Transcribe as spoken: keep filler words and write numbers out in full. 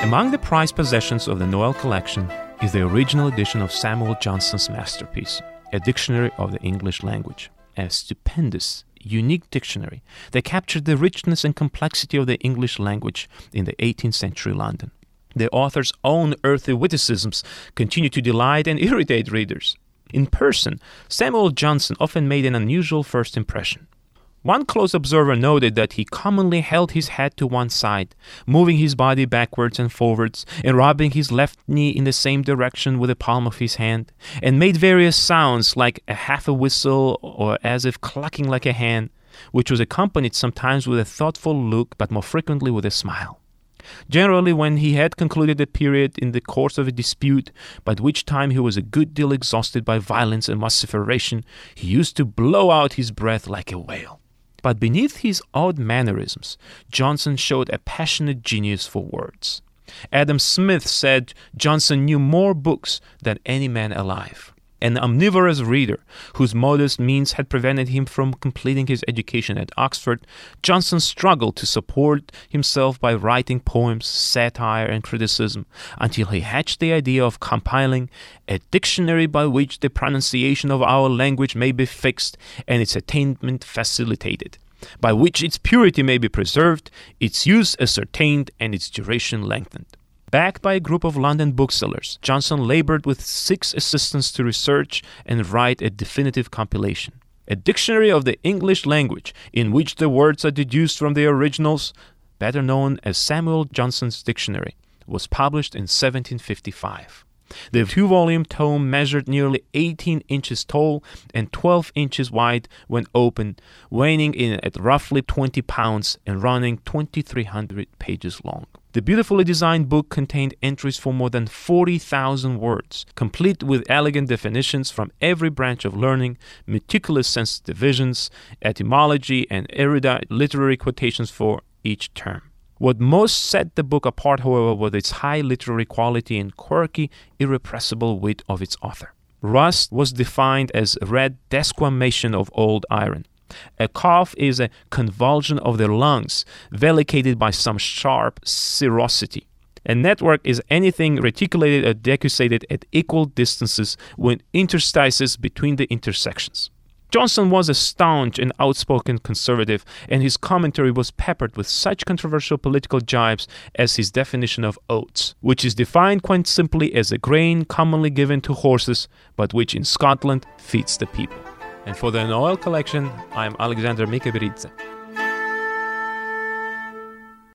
Among the prized possessions of the Noel collection is the original edition of Samuel Johnson's masterpiece, A Dictionary of the English Language, a stupendous, unique dictionary that captured the richness and complexity of the English language in the eighteenth century London. The author's own earthy witticisms continue to delight and irritate readers. In person, Samuel Johnson often made an unusual first impression. One close observer noted that he commonly held his head to one side, moving his body backwards and forwards, and rubbing his left knee in the same direction with the palm of his hand, and made various sounds like a half a whistle or as if clucking like a hen, which was accompanied sometimes with a thoughtful look, but more frequently with a smile. Generally, when he had concluded a period in the course of a dispute, by which time he was a good deal exhausted by violence and vociferation, he used to blow out his breath like a whale. But beneath his odd mannerisms, Johnson showed a passionate genius for words. Adam Smith said Johnson knew more books than any man alive. An omnivorous reader, whose modest means had prevented him from completing his education at Oxford, Johnson struggled to support himself by writing poems, satire, and criticism, until he hatched the idea of compiling a dictionary by which the pronunciation of our language may be fixed and its attainment facilitated, by which its purity may be preserved, its use ascertained, and its duration lengthened. Backed by a group of London booksellers, Johnson labored with six assistants to research and write a definitive compilation. A dictionary of the English language, in which the words are deduced from the originals, better known as Samuel Johnson's Dictionary, was published in seventeen fifty-five. The two-volume tome measured nearly eighteen inches tall and twelve inches wide when opened, weighing in at roughly twenty pounds and running twenty-three hundred pages long. The beautifully designed book contained entries for more than forty thousand words, complete with elegant definitions from every branch of learning, meticulous sense divisions, etymology, and erudite literary quotations for each term. What most set the book apart, however, was its high literary quality and quirky, irrepressible wit of its author. Rust was defined as red desquamation of old iron. A cough is a convulsion of the lungs, velicated by some sharp serosity. A network is anything reticulated or decussated at equal distances with interstices between the intersections. Johnson was a staunch and outspoken conservative, and his commentary was peppered with such controversial political jibes as his definition of oats, which is defined quite simply as a grain commonly given to horses, but which in Scotland feeds the people. And for the Noel collection, I am Alexander Mikeberidze.